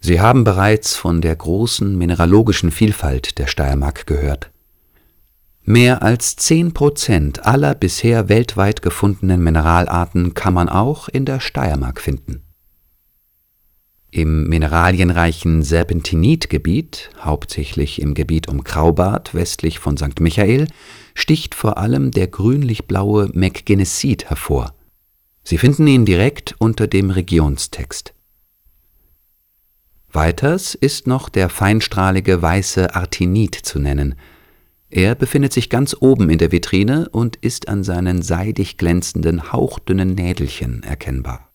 Sie haben bereits von der großen mineralogischen Vielfalt der Steiermark gehört. Mehr als 10% aller bisher weltweit gefundenen Mineralarten kann man auch in der Steiermark finden. Im mineralienreichen Serpentinitgebiet, hauptsächlich im Gebiet um Graubart westlich von St. Michael, sticht vor allem der grünlich-blaue McGinness-Seed hervor. Sie finden ihn direkt unter dem Regionstext. Weiters ist noch der feinstrahlige weiße Artinit zu nennen. Er befindet sich ganz oben in der Vitrine und ist an seinen seidig glänzenden, hauchdünnen Nädelchen erkennbar.